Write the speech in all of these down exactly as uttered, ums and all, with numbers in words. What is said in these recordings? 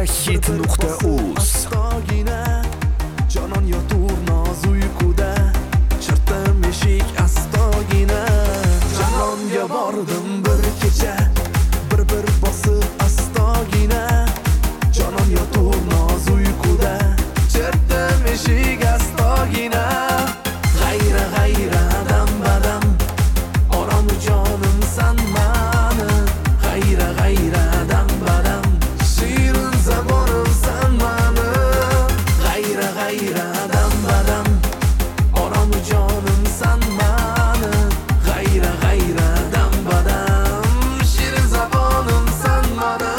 megahit nuqta uz. Jonon yotur noz uyquda, chirtim eshik astogina. Janonga bordim bir kecha, bir bir bosib astogina. Jonon yotur noz uyquda, chirtim eshik astogina. G'ayra g'ayra dam badam, oronu jonim san mani. G'ayra g'ayra dam badam, shirin zabonim san mani. G'ayra g'ayra dam badam, oronu jonim san mani. G'ayra g'ayra dam badam, shirin zabonim san mani.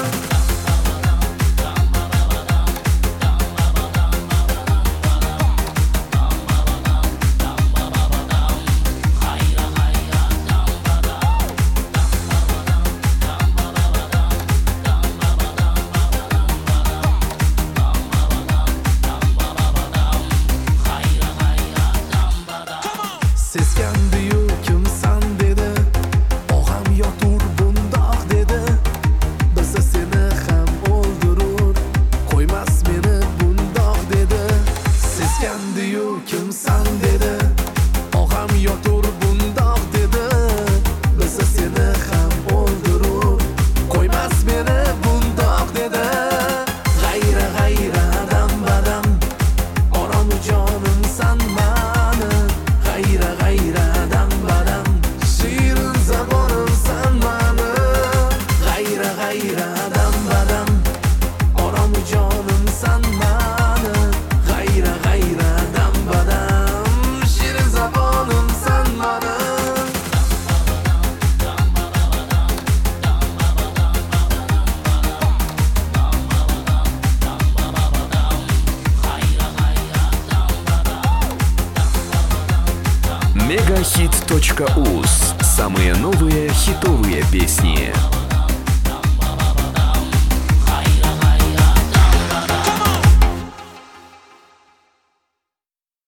Seskandiyu kimsan dedi, og'am yotur bundoq dedi. Bilsa seni ham o'ldirur, qo'ymas meni bundoq dedi. Seskandiyu kimsan dedi, og'am yotur bundoq dedi. Bilsa seni ham o'ldirur, qo'ymas meni bundoq dedi. G'ayra g'ayra dam badam, oronu jonim san mani. G'ayra g'ayra dam badam, shirin zabonim san mani. G'ayra g'ayra dam badam, oronu jonim san mani. G'ayra g'ayra dam badam, shirin zabonim san mani. мегахит точка уз. Самые новые хитовые песни.